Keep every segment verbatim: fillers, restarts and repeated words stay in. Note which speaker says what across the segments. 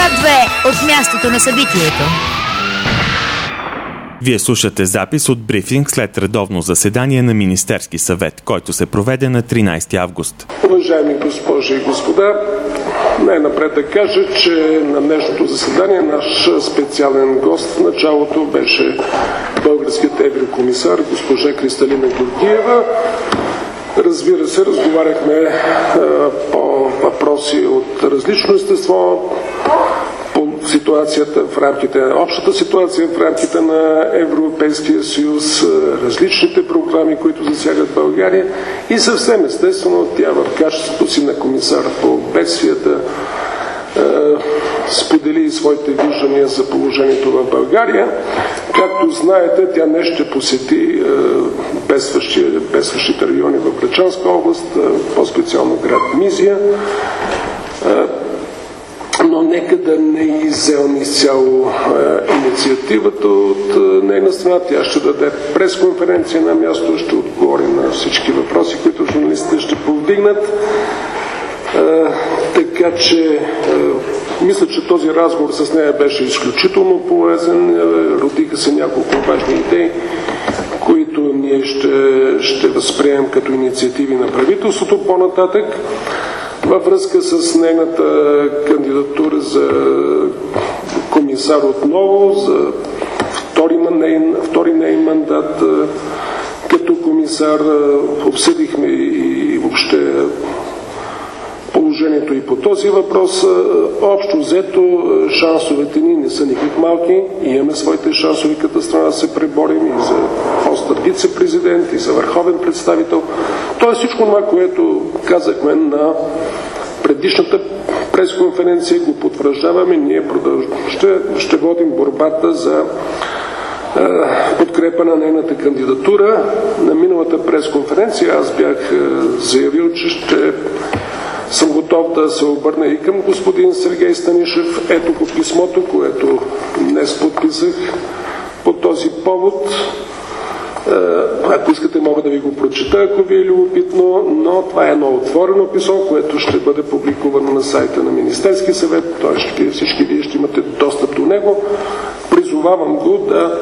Speaker 1: две от мястото на събитието.
Speaker 2: Вие слушате запис от брифинг след редовно заседание на Министерски съвет, който се проведе на тринайсети август.
Speaker 3: Уважаеми госпожи и господа, най-напред да кажа, че на днешното заседание наш специален гост в началото беше българският еврокомисар госпожа Кристалина Георгиева. Разбира се, разговаряхме а, по въпроси от различно естество, по ситуацията в рамките, общата ситуация в рамките на Европейския съюз, различните програми, които засягат България и съвсем естествено тя в качеството си на комисар по бедствията е, сподели и своите виждания за положението в България. Както знаете, тя не ще посети е, бедстващите, бедстващите райони в Врачанска област, е, по-специално град Мизия. Е, но нека да не изземем изцяло е, инициативата от е, нейна страна. Тя ще даде пресконференция на място, ще отговори на всички въпроси, които журналистите ще повдигнат. Е, така че е, мисля, че този разговор с нея беше изключително полезен. Е, родиха се няколко важни идеи, които ние ще, ще възприемем като инициативи на правителството по-нататък. Във връзка с нейната кандидатура за комисар отново, за втори, нейн, втори нейн мандат като комисар, обсъдихме и въобще положението и по този въпрос. Общо взето шансовете ни не са никак малки. Имаме своите шансове като страна да се преборим и за поста вице-президент, и за върховен представител. То е всичко това, което казахме на предишната пресконференция, го потвърждаваме. Ние продълж... ще, ще водим борбата за е, подкрепа на нейната кандидатура. На миналата пресконференция аз бях е, заявил, че ще съм готов да се обърна и към господин Сергей Станишев. Ето го писмото, което днес подписах по този повод. Ако искате, мога да ви го прочета, ако ви е любопитно, но това е едно отворено писмо, което ще бъде публикувано на сайта на Министерски съвет. Той ще, всички вие ще имате достъп до него. Призовавам го да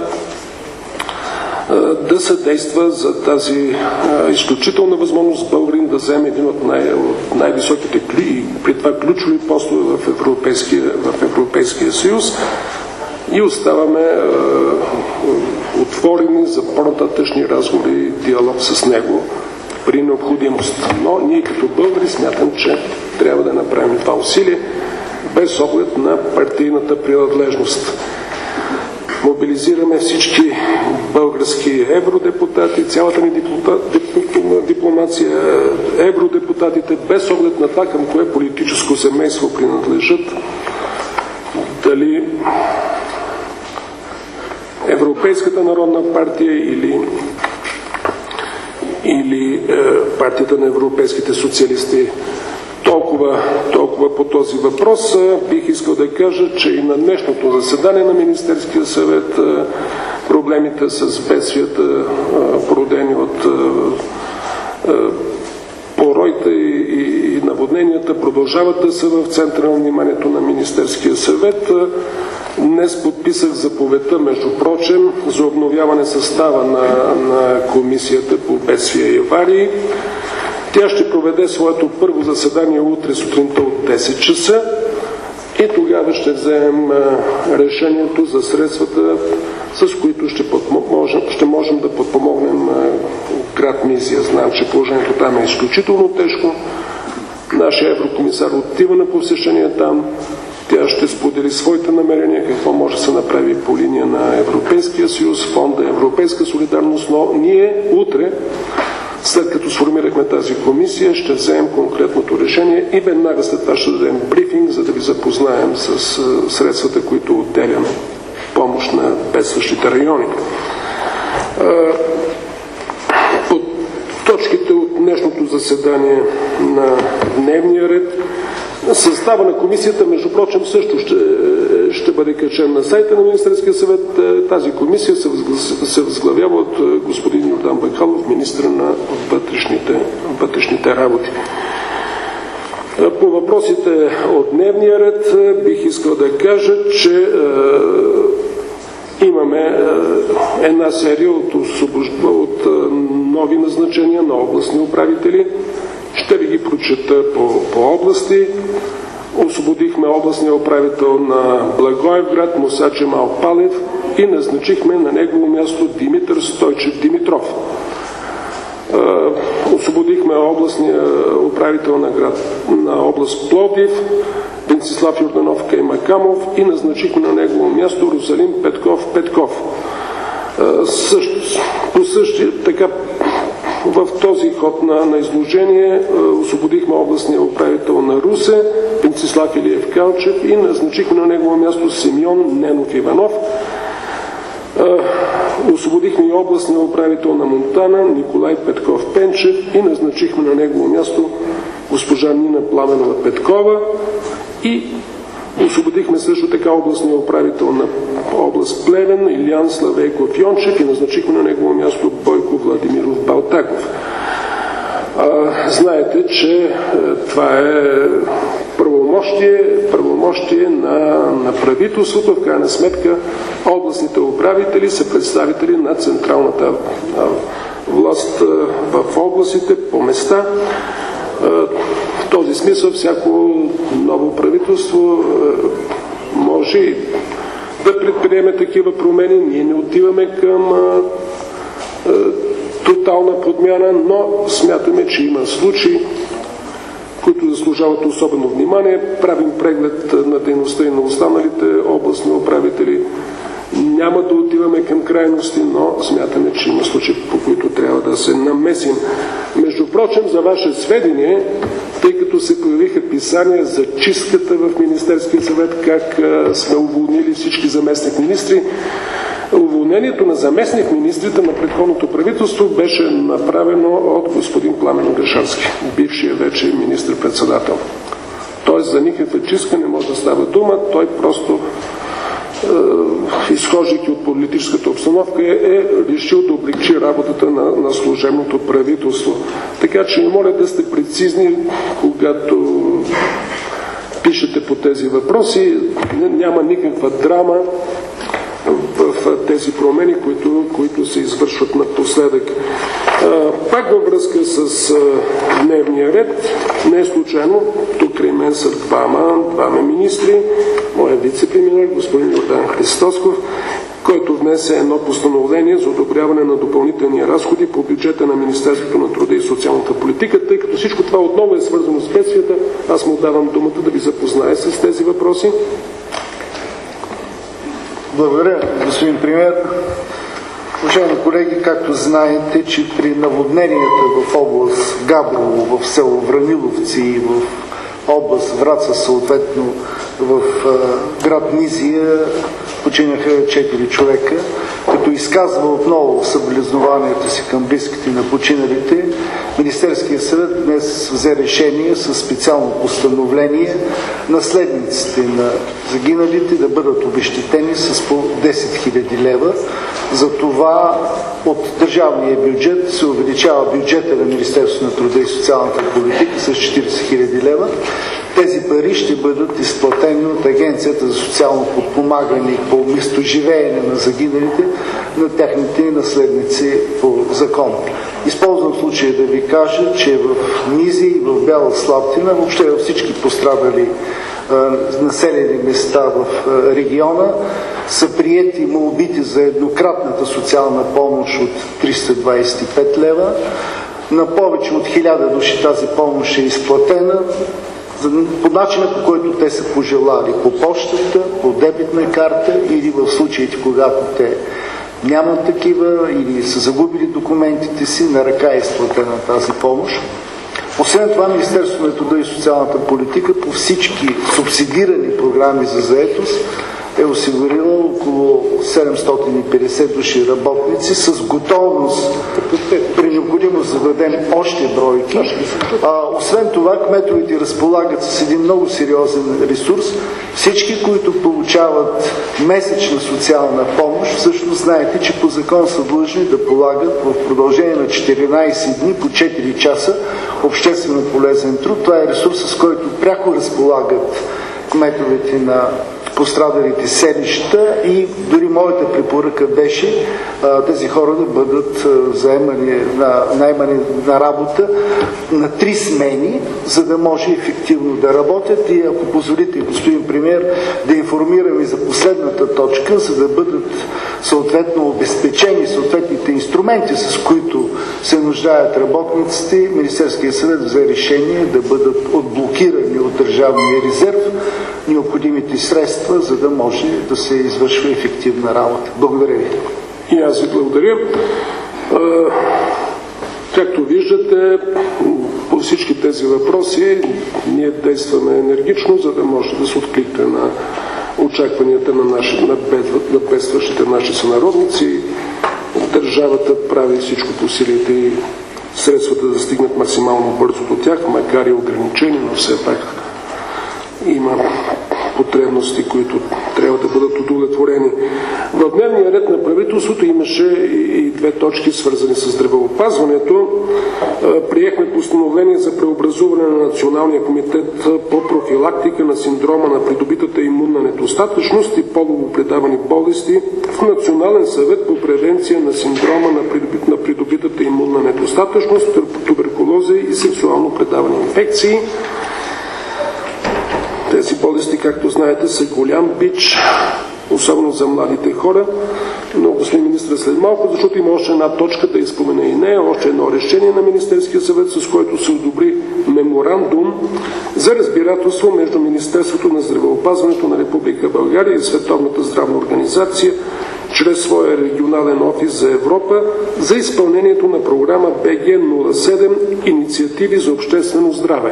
Speaker 3: да съдейства за тази а, изключителна възможност българин да вземе един от, най- от най-високите и при това ключови постове в Европейския, в Европейския съюз и оставаме а, отворени за по-нататъчни разговори и диалог с него при необходимост. Но ние като българи смятам, че трябва да направим това усилие без оглед на партийната принадлежност. Мобилизираме всички български евродепутати, цялата ни дипломация, евродепутатите, без оглед на това към кое политическо семейство принадлежат, дали Европейската народна партия или, или е, партията на европейските социалисти. Толкова, толкова по този въпрос. Бих искал да кажа, че и на днешното заседание на Министерския съвет проблемите с бедствията, породени от поройта и, и наводненията, продължават да са в центъра на вниманието на Министерския съвет. Днес подписах заповедта, между прочим, за обновяване състава на, на Комисията по бедствия и аварии. Тя ще проведе своето първо заседание утре сутринта от десет часа и тогава ще вземем решението за средствата, с които ще, подможем, ще можем да подпомогнем град Мизия. Знам, че положението там е изключително тежко. Нашия еврокомисар отива на посещение там. Тя ще сподели своите намерения, какво може да се направи по линия на Европейския съюз, фонда Европейска солидарност, но ние утре, след като сформирахме тази комисия, ще вземем конкретното решение и веднага след това ще дадем брифинг, за да ви запознаем с средствата, които отделяме помощ на бедстващите райони. По точките от днешното заседание на дневния ред, състава на комисията, между прочим, също ще, ще бъде качен на сайта на Министерския съвет. Тази комисия се, възглав... се възглавява от господин Йордан Байкалов, министър на вътрешните, вътрешните работи. По въпросите от дневния ред бих искал да кажа, че е, имаме е, една серия от, освобожда, от е, нови назначения на областни управители. Ще ви ги прочета по, по области. Освободихме областния управител на Благоевград Муса Джемал Палев и назначихме на негово място Димитър Стойчев Димитров. Освободихме областния управител на, град, на област Пловдив Венцислав Йорданов Каймакамов и назначихме на негово място Розалин Петков Петков. Също, по същия така в този ход на, на изложение освободихме областния управител на Русе Венцислав Илиев Калчев и назначихме на негово място Симеон Ненов Иванов. Освободихме и областния управител на Монтана Николай Петков Пенчев и назначихме на негово място госпожа Нина Пламенова Петкова и освободихме също така областния управител на област Плевен Илиян Славейков Йончев и назначихме на негово място Бойко Владимиров Балтаков. А, знаете, че е, това е правомощие, правомощие на, на правителството. В крайна сметка областните управители са представители на централната а, власт а, в областите по места. А, в този смисъл всяко ново правителство а, може да предприеме такива промени. Ние не отиваме към а, а, тотална подмяна, но смятаме, че има случаи, които заслужават особено внимание. Правим преглед на дейността и на останалите областни управители. Няма да отиваме към крайности, но смятаме, че има случаи, по които трябва да се намесим. Между прочим, за ваше сведение, тъй като се появиха писания за чистката в Министерския съвет, как сме уволнили всички заместник министри, уволнението на заместник министрите на предходното правителство беше направено от господин Пламен Орешарски, бившия вече министр-председател. Тоест за никаква чистка не може да става дума, той просто е, изхождайки от политическата обстановка е, е решил да облегчи работата на, на служебното правителство. Така че не моля да сте прецизни, когато пишете по тези въпроси. Няма никаква драма в тези промени, които, които се извършват напоследък. Пак във връзка с дневния ред, не е случайно, тук край мен са двама, двама министри, моя вице-премиер, господин Йордан Христосков, който внесе едно постановление за одобряване на допълнителни разходи по бюджета на Министерството на труда и социалната политика. Тъй като всичко това отново е свързано с бедствията, аз му давам думата да ви запознае с тези въпроси.
Speaker 4: Благодаря, господин премиер. Уважаеми колеги, както знаете, че при наводненията в област Габрово, в село Враниловци и в област Враца, съответно в град Мизия, починаха четири човека. Като изказва отново съболезнованията си към близките на починалите, Министерският съвет днес взе решение със специално постановление наследниците на загиналите да бъдат обезщетени с по десет хиляди лева. За това от държавния бюджет се увеличава бюджета на Министерството на труда и социалната политика с четиридесет хиляди лева. Тези пари ще бъдат изплатени от Агенцията за социално подпомагане по местоживеене на загиналите на техните наследници по закон. Използвам случая да ви кажа, че в Мизия и в Бяла Слатина, въобще във всички пострадали е, населени места в е, региона, са приети молбите за еднократната социална помощ от триста двадесет и пет лева. На повече от хиляда души тази помощ е изплатена по начина, по който те са пожелали, по почтата, по дебитна карта или в случаите, когато те нямат такива или са загубили документите си, на ръка е изплатена тази помощ. Освен това, Министерството на труда и социалната политика по всички субсидирани програми за заетост е осигурила около седемстотин и петдесет души работници с готовност при необходимост да дадем още бройки. А, освен това, кметовете разполагат с един много сериозен ресурс. Всички, които получават месечна социална помощ, всъщност знаете, че по закон са длъжни да полагат в продължение на четиринайсет дни по четири часа обществено полезен труд. Това е ресурс, с който пряко разполагат кметовете на пострадалите селища и дори моята препоръка беше а, тези хора да бъдат а, заемани, на, наймани на работа на три смени, за да може ефективно да работят. И ако позволите, господин премиер, да информирам и за последната точка, за да бъдат съответно обезпечени съответните инструменти, с които се нуждаят работниците, Министерския съвет взе решение да бъдат отблокирани от Държавния резерв необходимите средства, за да може да се извършва ефективна работа. Благодаря ви.
Speaker 3: И аз ви благодаря. Както виждате, по всички тези въпроси ние действаме енергично, за да може да се откликне на очакванията на, наши, на, бедват, на бедстващите наши сънародници. Държавата прави всичко по силите и средствата да стигнат максимално бързо до тях, макар и ограничени, но все пак има потребности, които трябва да бъдат удовлетворени. В дневния ред на правителството имаше и две точки, свързани с здравеопазването. Приехме постановление за преобразуване на Националния комитет по профилактика на синдрома на придобитата имунна недостатъчност и полово предавани болести в Национален съвет по превенция на синдрома на, придобит, на придобитата имунна недостатъчност, туберкулоза и сексуално предавани инфекции. Тези болести, както знаете, са голям бич, особено за младите хора. Но, господин министър, след малко, защото има още една точка да изпомена и нея, още едно решение на Министерския съвет, с което се одобри меморандум за разбирателство между Министерството на здравеопазването на Република България и Световната здравна организация чрез своя регионален офис за Европа за изпълнението на програма Б Г нула седем Инициативи за обществено здраве,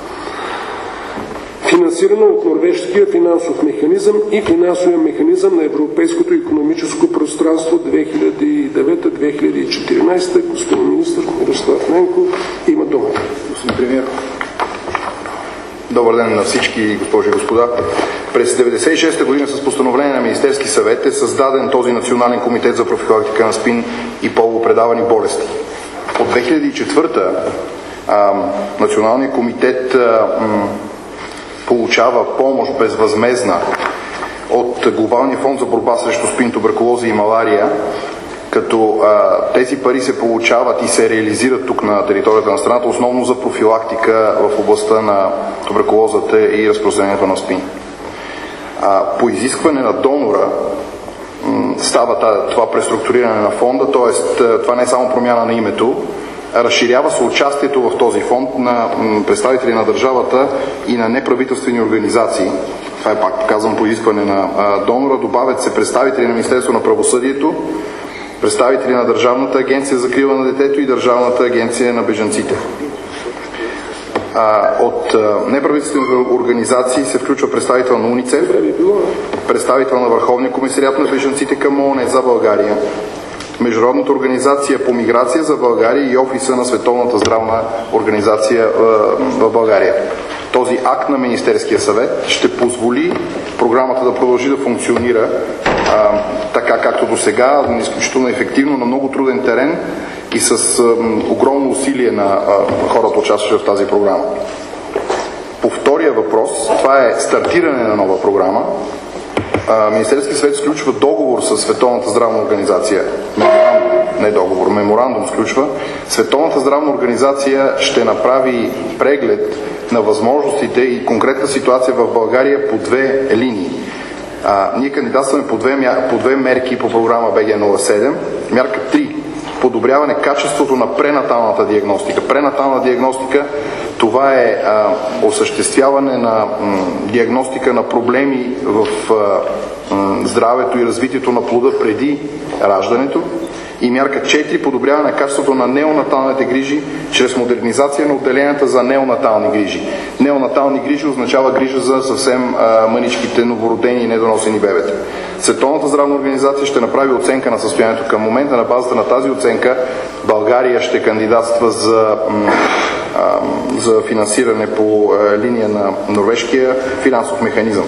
Speaker 3: финансирано от Норвежкия финансов механизъм и финансовия механизъм на Европейското икономическо пространство две хиляди и девета - две хиляди и четиринайсета. Господин министър Мирослав Ненков има думата.
Speaker 5: Господин премиер, добър ден на всички госпожи и господа. През деветдесет и шеста година с постановление на Министерски съвет е създаден този Национален комитет за профилактика на СПИН и полово предавани болести. От две хиляди и четвърта а, Националният комитет а, м, получава помощ безвъзмездна от Глобалния фонд за борба срещу СПИН, туберкулоза и малария, като а, тези пари се получават и се реализират тук на територията на страната, основно за профилактика в областта на туберкулозата и разпространението на СПИН. А, по изискване на донора м, става това преструктуриране на фонда, т.е. това не е само промяна на името, разширява се участието в този фонд на представители на държавата и на неправителствени организации. Това е пак казвам по изискване на донора. Добавят се представители на Министерство на правосъдието, представители на Държавната агенция за закрила на детето и Държавната агенция на бежанците. От неправителствените организации се включва представител на УНИЦЕФ, представител на Върховния комисариат на бежанците към ООН за България, Международната организация по миграция за България и офиса на Световната здравна организация в България. Този акт на Министерския съвет ще позволи програмата да продължи да функционира а, така както до сега, изключително ефективно, на много труден терен и с а, огромно усилие на а, хората, участващи в тази програма. По втория въпрос, това е стартиране на нова програма. Министерския съвет сключва договор с Световната здравна организация. Меморандум, не договор, меморандум сключва. Световната здравна организация ще направи преглед на възможностите и конкретна ситуация в България по две линии. А, ние кандидатстваме по две, по две мерки по програма Б Г нула седем. Мярка три. Подобряване качеството на пренаталната диагностика. Пренатална диагностика, това е а, осъществяване на м, диагностика на проблеми в а, м, здравето и развитието на плода преди раждането И мярка четири – подобряване на качеството на неонаталните грижи чрез модернизация на отделенията за неонатални грижи. Неонатални грижи означава грижа за съвсем а, мъничките новородени и недоносени бебета. Световната здравна организация ще направи оценка на състоянието към момента. На базата на тази оценка България ще кандидатства за, а, за финансиране по а, линия на норвежкия финансов механизъм.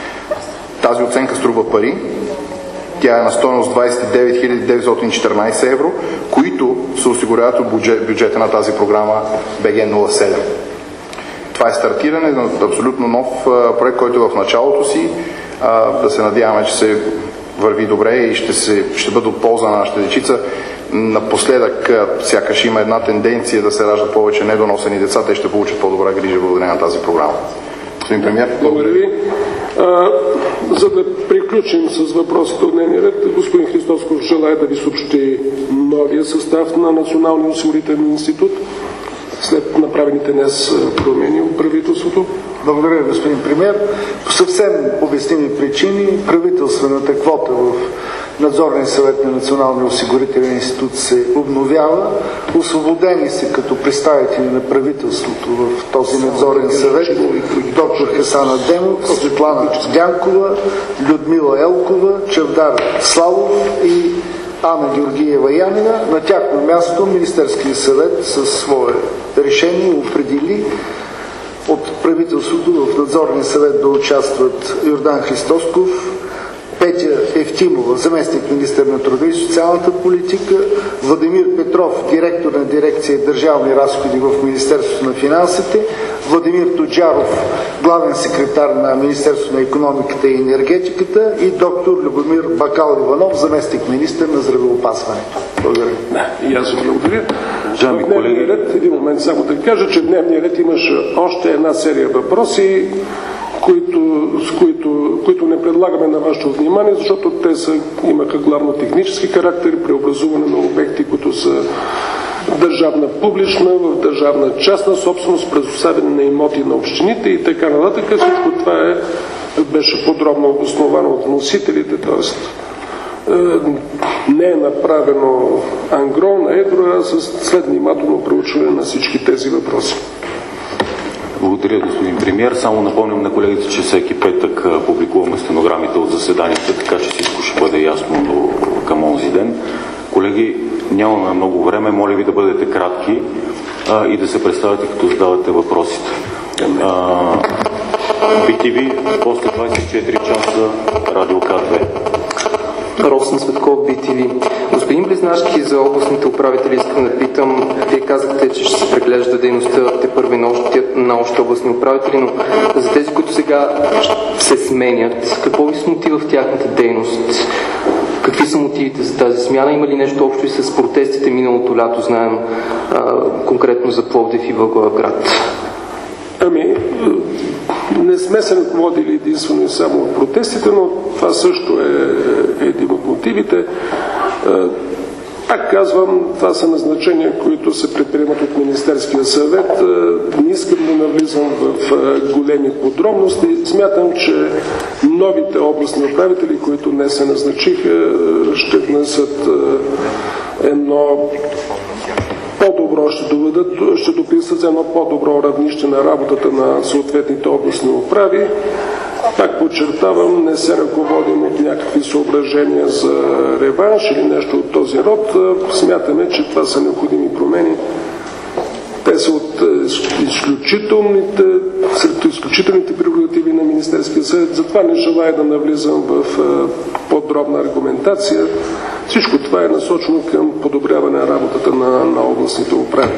Speaker 5: Тази оценка струва пари. Тя е на стойност двадесет и девет хиляди деветстотин и четиринадесет евро, които се осигуряват от бюджет, бюджета на тази програма Б Г нула седем. Това е стартиране на абсолютно нов а, проект, който е в началото си. А, да се надяваме, че се върви добре и ще, се, ще бъде от полза на нашата дечица. Напоследък сякаш има една тенденция да се раждат повече недоносени деца. Те ще получат по-добра грижа благодарение на тази програма. Господин премиер,
Speaker 3: благодаря ви. А, за да приключим с въпросите от дневния ред, господин Христосков желая да ви съобщи новия състав на Националния осигурителен институт след направените днес промени от правителството.
Speaker 4: Благодаря, господин премиер. По съвсем обясними причини правителствената квота в Надзорния съвет на Националния осигурителен институт се обновява. Освободени се като представители на правителството в този надзорен съвет доктор Хасан Адемов, Светлана Дянкова, Людмила Елкова, Чавдар Славов и Ана Георгиева Янева. На тяхно място Министерския съвет със свое решение определи от правителството в надзорния съвет да участват Йордан Христосков, Петя Евтимова, заместник министър на труда и социалната политика, Владимир Петров, директор на дирекция държавни разходи в Министерството на финансите, Владимир Тоджаров, главен секретар на Министерството на икономиката и енергетиката и доктор Любомир Бакал Иванов, заместник министър на здравеопазването. Благодаря.
Speaker 3: Да, и аз ви благодаря. В дневния ред, един момент само да кажа, че в дневния ред имаш още една серия въпроси, които, с които, които не предлагаме на вашето внимание, защото те са, имаха главно технически характер, преобразуване на обекти, които са държавна публична, в държавна частна собственост, предоставяне на имоти на общините и така нататък. Всичко това е, беше подробно обосновано от носителите, т.е. не е направено ангро на едро, а след внимателно проучване на всички тези въпроси.
Speaker 6: Благодаря, господин премиер. Само напомням на колегите, че всеки петък публикуваме стенограмите от заседанията, така че всичко ще бъде ясно до, към онзи ден. Колеги, нямаме много време. Моля ви да бъдете кратки а, и да се представите, като задавате въпросите. Би Ти Ви, после двадесет и четири часа, Радио К две.
Speaker 7: Росен Светков, Би Ти Ви. Господин Близнашки, за областните управители искам да питам. Вие казахте, че ще се преглежда дейността те първи на още, на още областни управители, но за тези, които сега се сменят, какво ви мотива в тяхната дейност? Какви са мотивите за тази смяна? Има ли нещо общо и с протестите миналото лято, знаем а, конкретно за Пловдив и Благоевград?
Speaker 3: Ами, не сме се ръководили единствено и само от протестите, но това също е един от мотивите. Пак казвам, това са назначения, които се предприемат от Министерския съвет. Не искам да навлизам в големи подробности. Смятам, че новите областни управители, които днес се назначиха, ще внесат едно по-добро, ще доведат, ще дописат за едно по-добро равнище на работата на съответните областни управи. Пак подчертавам, не се ръководим от някакви съображения за реванш или нещо от този род. Смятаме, че това са необходими промени. Те са от изключителните, сред изключителните прерогативи на Министерския съвет. Затова не желая да навлизам в подробна аргументация. Всичко това е насочено към подобряване на работата на, на областните управи.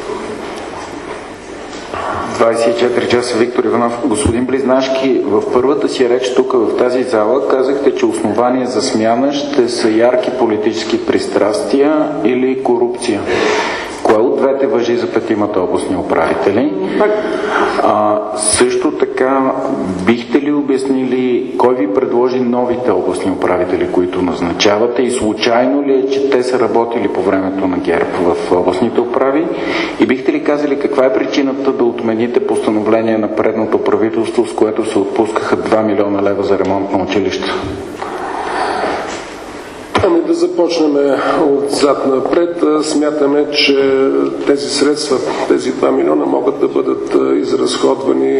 Speaker 8: двадесет и четири часа, Виктор Иванов. Господин Близнашки, в първата си реч тук в тази зала казахте, че основания за смяна ще са ярки политически пристрастия или корупция. Кое от двете важи за петимата областни управители? А, също така, бихте ли обяснили кой ви предложи новите областни управители, които назначавате, и случайно ли е, че те са работили по времето на ГЕРБ в областните управи? И бихте ли казали каква е причината да отмените постановление на предното правителство, с което се отпускаха два милиона лева за ремонт на училища?
Speaker 3: Ами да започнем отзад напред. Смятаме, че тези средства, тези два милиона могат да бъдат изразходвани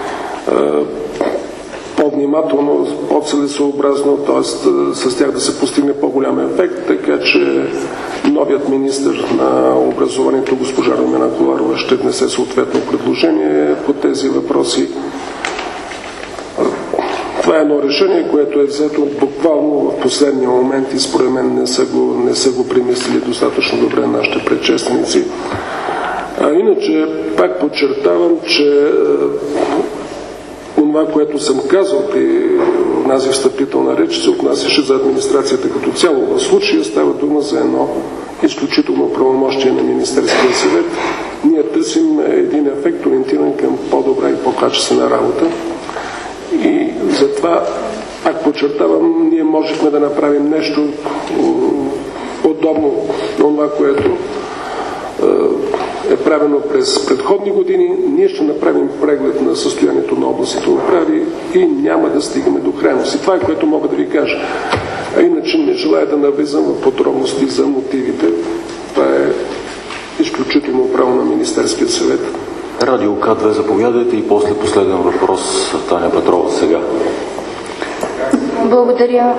Speaker 3: по-внимателно, по-целесообразно, т.е. с тях да се постигне по-голям ефект, така че новият министър на образованието госпожа Румяна Коларова ще внесе съответно предложение по тези въпроси. Това е едно решение, което е взето буквално в последния момент и според мен не са го, не са го примислили достатъчно добре нашите предшественици. А иначе пак подчертавам, че това, което съм казал при онази встъпителна реч, се отнасяше за администрацията като цяло. В случая става дума за едно изключително правомощие на Министерския съвет. Ние търсим един ефект, ориентиран към по-добра и по-качествена работа. И затова, пак подчертавам, ние можехме да направим нещо подобно на това, което е правено през предходни години. Ние ще направим преглед на състоянието на областните управи и няма да стигаме до крайности. Това е, което мога да ви кажа. А иначе не желая да навлизам в подробности за мотивите. Това е изключително право на Министерския съвет.
Speaker 6: Радио К две, заповядайте и после последен въпрос Таня Петрова сега.
Speaker 9: Благодаря.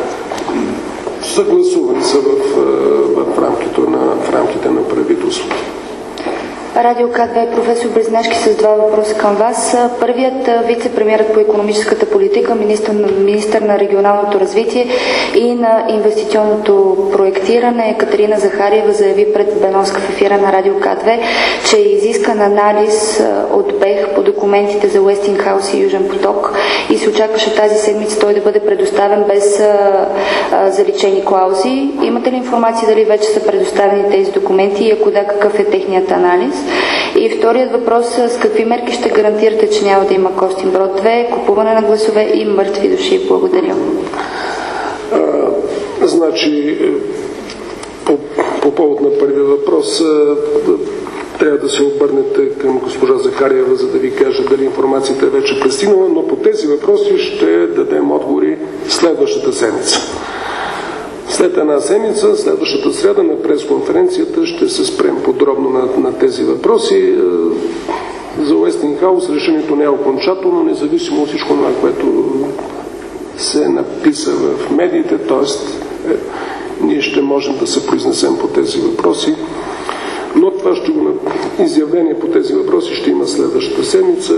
Speaker 3: Съгласувани са в, в, рамките на, в рамките на правителството.
Speaker 9: Радио К две, професор Близнашки, с два въпроса към вас. Първият, вице-премиерът по икономическата политика, министър, министър на регионалното развитие и на инвестиционното проектиране Екатерина Захариева заяви пред Беновска в ефира на Радио К две, че е изискан анализ от БЕХ по документите за Уестингхаус и Южен поток и се очакваше тази седмица той да бъде предоставен без а, а, заличени клаузи. Имате ли информация дали вече са предоставени тези документи и ако да, какъв е техният анализ? И вторият въпрос, с какви мерки ще гарантирате, че няма да има Костинброд две, купуване на гласове и мъртви души? Благодаря.
Speaker 3: А, значи, по, по повод на първия въпрос, трябва да се обърнете към госпожа Захариева, за да ви кажа дали информацията е вече пристигнала, но по тези въпроси ще дадем отговори следващата седмица. След една седмица, следващата сряда на пресконференцията ще се спрем подробно на, на тези въпроси. За Уестингхаус решението не е окончателно, независимо от всичко това, което се написа в медиите, т.е. Е, ние ще можем да се произнесем по тези въпроси. Но това ще го изявление по тези въпроси ще има следващата седмица.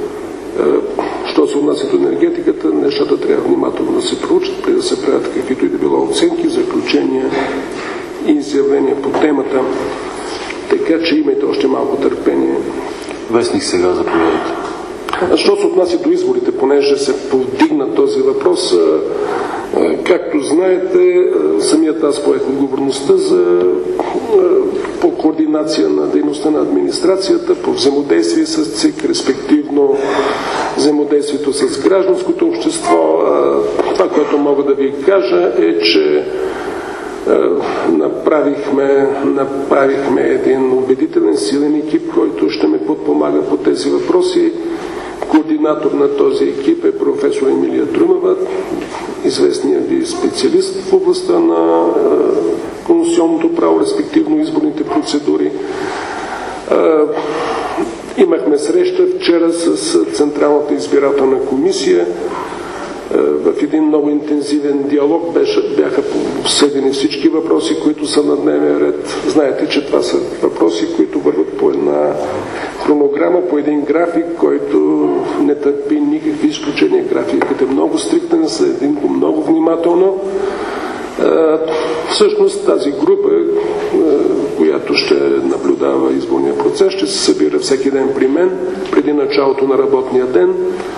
Speaker 3: Що се отнася до енергетиката, нещата трябва внимателно да се проучат, преди да се правят каквито и да било оценки, заключения и изявления по темата. Така че имайте още малко търпение.
Speaker 6: Вестник сега, заповядайте.
Speaker 3: Що се отнася до изборите, понеже се повдигна този въпрос, както знаете, самият аз поех отговорността за по координация на дейността на администрацията, по взаимодействие с ЦИК, респективно взаимодействието с гражданското общество. Това, което мога да ви кажа е, че направихме, направихме един убедителен, силен екип, който ще ме подпомага по тези въпроси. Координатор на този екип е професор Емилия Трумева, известният ви специалист в областта на конституционното право, респективно изборните процедури. Имахме среща вчера с Централната избирателна комисия. В един много интензивен диалог бяха обсъдени всички въпроси, които са на дневен ред. Знаете, че това са въпроси, които върват по една хронограма, по един график, който не търпи никакви изключения. Графикът е много стриктен, следим го много внимателно. Всъщност тази група, която ще наблюдава изборния процес, ще се събира всеки ден при мен, преди началото на работния ден.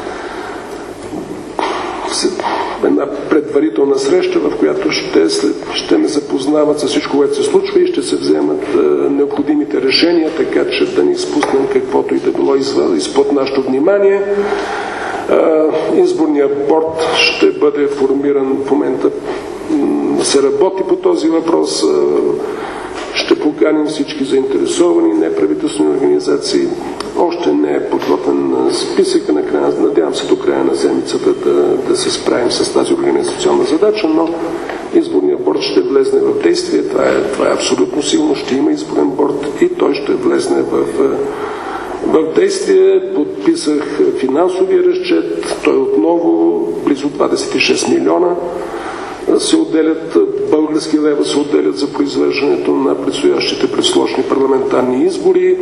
Speaker 3: Една предварителна среща, в която ще, ще ме запознават с всичко, което се случва и ще се вземат е, необходимите решения, така че да ни изпуснем каквото и да било изпод нашето внимание. Е, изборният борд ще бъде формиран в момента, се работи по този въпрос. Е, ще поканим всички заинтересовани неправителствени организации. Още не е подготвен списъка на края. Надявам се до края на седмицата да, да се справим с тази организационна задача, но изборният борд ще влезне в действие. Това е, това е абсолютно сигурно. Ще има изборен борд и той ще влезне в, в действие. Подписах финансовия разчет. Той отново близо двадесет и шест милиона се отделят, български лева се отделят за произвеждането на предстоящите предсрочни парламентарни избори.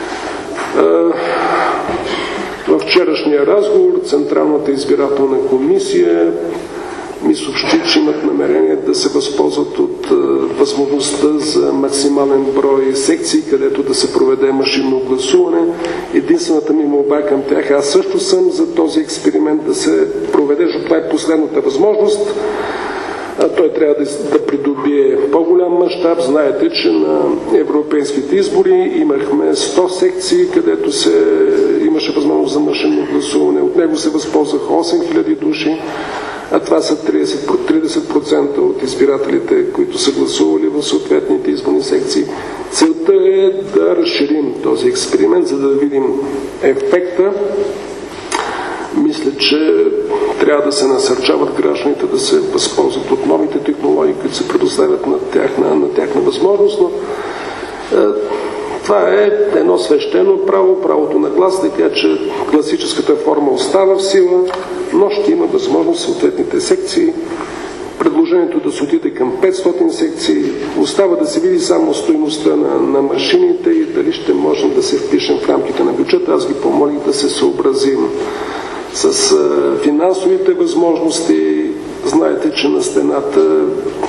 Speaker 3: Във вчерашния разговор Централната избирателна комисия ми съобщи, че имат намерение да се възползват от е, възможността за максимален брой секции, където да се проведе машинно гласуване. Единствената ми молба към тях, аз също съм за този експеримент да се проведе, защото това е последната възможност. А той трябва да, да придобие по-голям мащаб. Знаете, че на европейските избори имахме сто секции, където се имаше възможност за машинно гласуване. От него се възползваха осем хиляди души, а това са тридесет процента от избирателите, които са гласували в съответните изборни секции. Целта е да разширим този експеримент, за да видим ефекта. Мисля, че трябва да се насърчават гражданите да се възползват от новите технологии, които се предоставят на тяхна, на тяхна възможност, но е, това е едно свещено право, правото на глас, така че класическата форма остава в сила, но ще има възможност съответните секции. Предложението да се отиде към петстотин секции, остава да се види само стойността на, на машините и дали ще можем да се впишем в рамките на бюджета. Аз ги помолих да се съобразим с а, финансовите възможности. Знаете, че на стената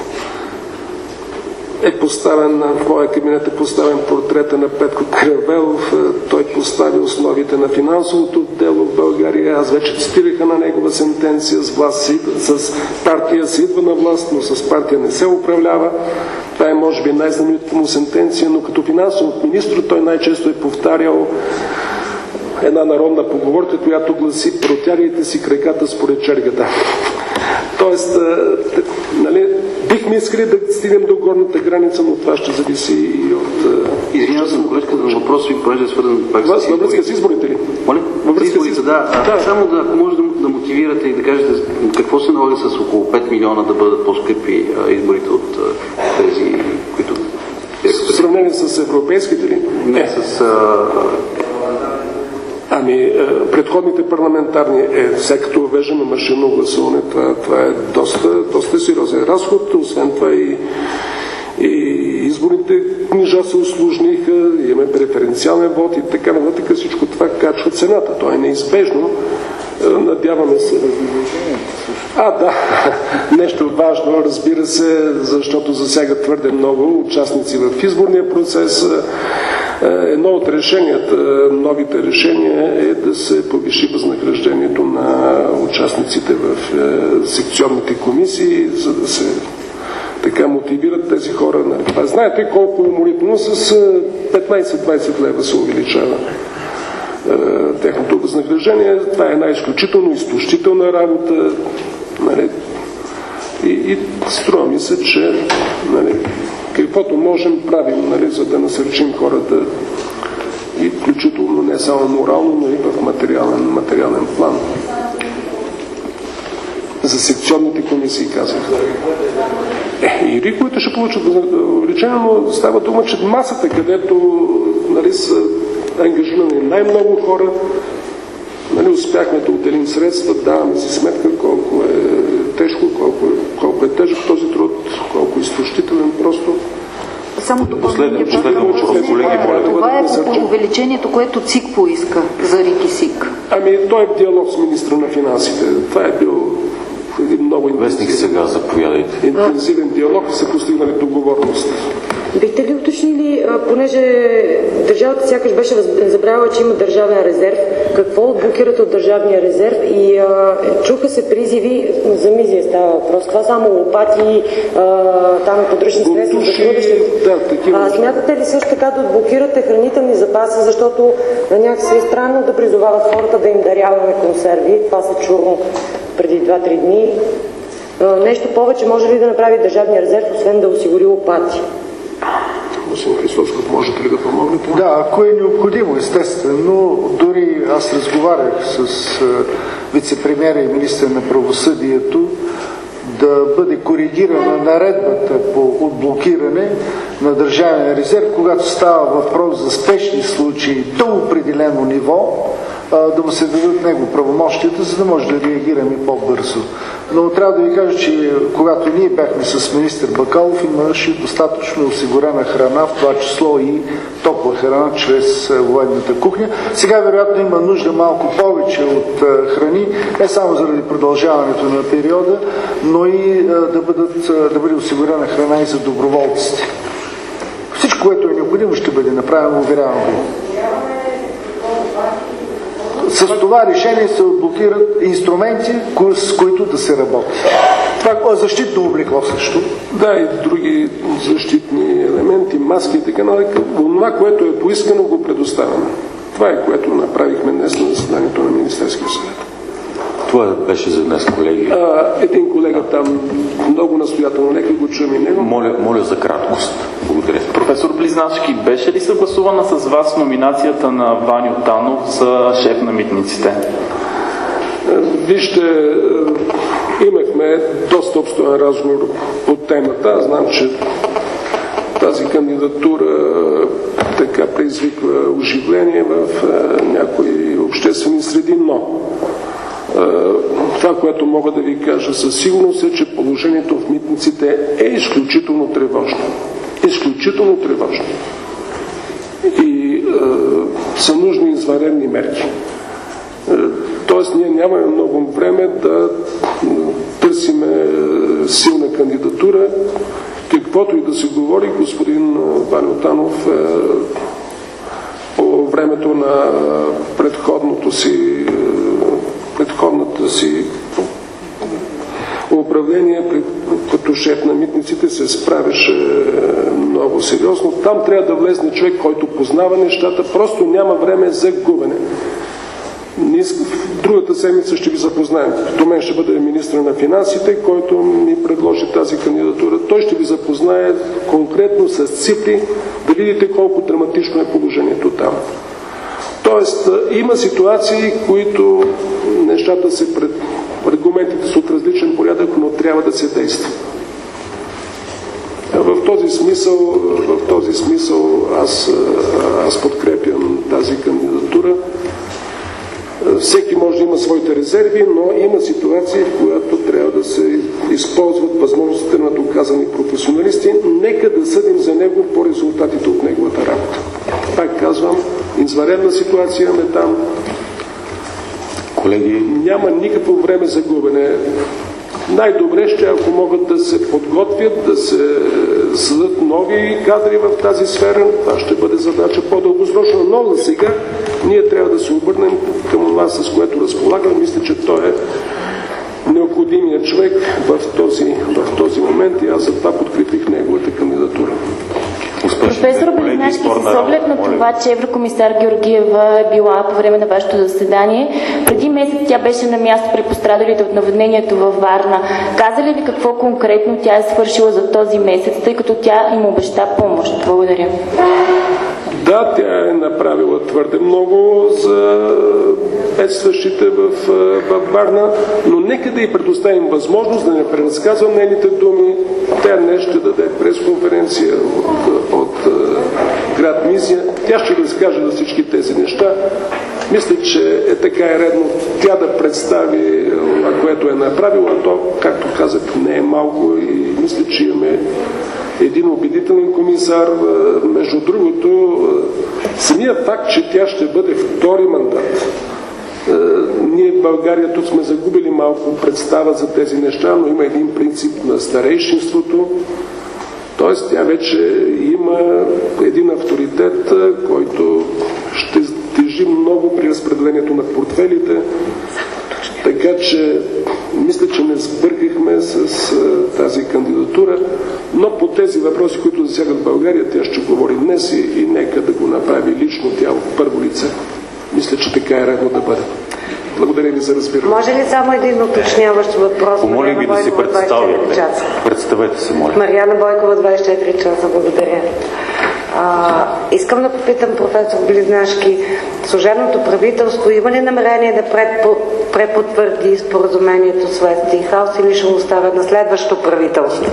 Speaker 3: е поставен, в моя кабинет е поставен портрета на Петко Каравелов. Той постави основите на финансовото дело в България. Аз вече цитираха на негова сентенция: с, власт, с партия се идва на власт, но с партия не се управлява. Това е може би най-знаменитата му сентенция, но като финансов министр той най-често е повтарял една народна поговорка, която гласи: протягайте си краката според чергата. Тоест, нали, бихме искали да стигнем до горната граница, но това ще зависи и от...
Speaker 10: Извинявам се, колежка, за въпрос ви, понеже е свързан пак с изборите.
Speaker 3: Във връзка с изборите ли?
Speaker 10: Моля?
Speaker 3: Във връзка
Speaker 10: изборите,
Speaker 3: с...
Speaker 10: да.
Speaker 3: да.
Speaker 10: Само да, ако може да, да мотивирате и да кажете какво се налага с около пет милиона да бъдат по-скъпи изборите от а, тези, които...
Speaker 3: В сравнение с европейските ли?
Speaker 10: Не, е. с... А...
Speaker 3: Ами, предходните парламентарни, е, всяка като въвеждаме машинно гласуване, това, това е доста, доста сериозен разход. Освен това и, и изборните книжа се усложниха, имаме преференциален вод и така нататък. Всичко това качва цената. То е неизбежно. Надяваме се. А, да, нещо важно, разбира се, защото засяга твърде много участници в изборния процес. Едно от решенията, новите решения е да се повиши възнаграждението на участниците в секционните комисии, за да се така мотивират тези хора. Знаете колко уморително с петнайсет-двайсет лева се увеличава техното възнаграждение. Това е една изключително изтощителна работа. Нали? И, и струва ми се, че нали, каквото можем правим, нали, за да насърчим хората, и включително не само морално, но и в материален, материален план. За секционните комисии казах. Е, и ри, които ще получат увеличение, но става дума, че масата, където нали, са ангажирани най-много хора, нали, успяхме да отделим средства, даваме си сметка колко е тежко, колко е, колко е тежък този труд, колко е изтощителен просто.
Speaker 11: Само допълнение.
Speaker 3: Това
Speaker 11: е увеличението, което ЦИК поиска за РИК и СИК.
Speaker 3: Ами той е в диалог с министра на финансите. Това е бил един много
Speaker 6: интензивен, сега, заповядайте.
Speaker 3: интензивен диалог и са постигнали договорност.
Speaker 12: Бихте ли уточнили, понеже държавата сякаш беше забравила, че има държавен резерв, какво отблокирате от държавния резерв и а, чуха се призиви, за мизия става въпрос, това само лопати, а, там подръчни средства за трудещите.
Speaker 3: Да,
Speaker 12: смятате ли също така да отблокирате хранителни запаси, защото някакси е странно да призовават хората да им даряваме консерви, това се чу преди два-три дни. А, нещо повече може ли да направи държавния резерв, освен да осигури лопати?
Speaker 3: Господин Христовски, можете ли да помогнете?
Speaker 4: Да, ако е необходимо, естествено. Дори аз разговарях с вице-премиера и министър на правосъдието да бъде коригирана наредбата по отблокиране на държавен резерв, когато става въпрос за спешни случаи до определено ниво, да му се дадат него правомощията, за да може да реагираме по-бързо. Но трябва да ви кажа, че когато ние бяхме с министър Бакалов, имаше достатъчно осигурена храна, в това число и топла храна чрез военната кухня. Сега вероятно има нужда малко повече от храни, не само заради продължаването на периода, но и да, бъдат, да бъде осигурена храна и за доброволците. Всичко, което е необходимо, ще бъде направено, уверявам ви. С това решение се отблокират инструменти, с които да се работи. Това е защитно облекло също.
Speaker 3: Да, и други защитни елементи, маски и така нататък. Това, което е поискано, го предоставяме. Това е, което направихме днес на заседанието на Министерския съвет.
Speaker 6: Това беше за днес, колеги.
Speaker 3: А, един колега там много настоятелно, нека го чуем и него.
Speaker 6: Моля, моля за краткост. Благодаря.
Speaker 13: Професор Близнашки, беше ли съгласувана с вас номинацията на Ваньо Танов за шеф на митниците?
Speaker 3: Вижте, имахме доста обстоен разговор по темата. Аз знам, че тази кандидатура така предизвиква оживление в някои обществени среди, но това, което мога да ви кажа със сигурност е, че положението в митниците е изключително тревожно. Изключително тревожно. И е, са нужни извънредни мерки. Е, тоест, ние нямаме много време да търсиме силна кандидатура. Каквото и да се говори, господин Ваньо Танов е, по времето на предходното си предходната си управление като шеф на митниците се справяше много сериозно. Там трябва да влезне човек, който познава нещата, просто няма време за губене. Другата седмица ще ви запознаем. До мен ще бъде министър на финансите, който ми предложи тази кандидатура. Той ще ви запознае конкретно с цифри, да видите колко драматично е положението там. Тоест, има ситуации, които нещата се пред... аргументите са от различен порядък, но трябва да се действа. В този смисъл, в този смисъл аз, аз подкрепям тази кандидатура. Всеки може да има своите резерви, но има ситуации, в която трябва да се използват възможностите на доказани професионалисти. Нека да съдим за него по резултатите от неговата работа. Пак казвам, извънредна ситуация ме там.
Speaker 6: Колеги,
Speaker 3: няма никакво време за губене. Най-добре ще, ако могат да се подготвят, да се създадат нови кадри в тази сфера. Това ще бъде задача по-дългосрочна, но за сега ние трябва да се обърнем към това, с което разполагаме. Мисля, че той е необходимият човек в този, в този момент и аз за това подкрепих неговата кандидатура.
Speaker 14: Професор Близнашки, с оглед на това, че еврокомисар Георгиева е била по време на вашето заседание, преди месец тя беше на място при пострадалите от наводнението във Варна. Каза ли ви какво конкретно тя е свършила за този месец, тъй като тя им обеща помощ? Благодаря.
Speaker 3: Да, тя е направила твърде много за бедстващите в, в Варна, но нека да й предоставим възможност да не преразказвам нейните думи. Тя днес ще даде пресконференция от, от град Мизия. Тя ще разкаже за всички тези неща. Мисля, че е така е редно тя да представи това, което е направила. То, както казах, не е малко и мисля, че имаме един убедителен комисар. Между другото, самият факт, че тя ще бъде втори мандат. Ние в България тук сме загубили малко представа за тези неща, но има един принцип на старейшинството. Тоест тя вече има един авторитет, който ще тежи много при разпределението на портфелите. Така че мисля, че не сбъркахме с тази кандидатура, но по тези въпроси, които засягат България, тя ще говори днес и, и нека да го направи лично тя от първо лице. Мисля, че така е редно да бъде. Благодаря ви за разбиране.
Speaker 12: Може ли само един уточняващ въпрос?
Speaker 6: Помоля ви да си представяте. Представете се, моля.
Speaker 12: Мариана Бойкова, двадесет и четири часа. Благодаря. А, искам да попитам професор Близнашки, служебното правителство има ли намерение да препотвърди споразумението с Уестингхаус или ще го оставят на следващото правителство?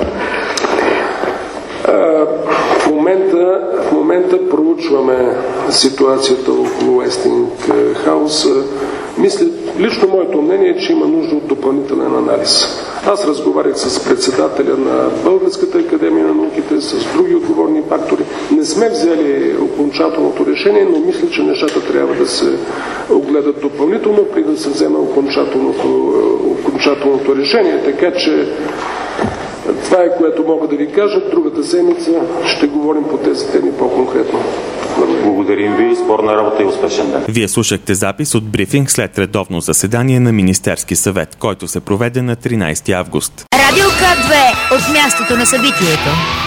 Speaker 3: В момента, в момента проучваме ситуацията около Уестингхаус. Мисля, лично моето мнение е, че има нужда от допълнителен анализ. Аз разговарях с председателя на Българската академия на науките, с други отговорни фактори. Не сме взели окончателното решение, но мисля, че нещата трябва да се огледат допълнително, преди да се вземе окончателното, окончателното решение. Така че това е, което мога да ви кажа. Другата седмица ще говорим по тези теми по-конкретно.
Speaker 6: Благодарим ви. Спорна работа и успешен ден.
Speaker 2: Вие слушахте запис от брифинг след редовно заседание на Министерски съвет, който се проведе на тринайсети август.
Speaker 1: Радио К две от мястото на събитието.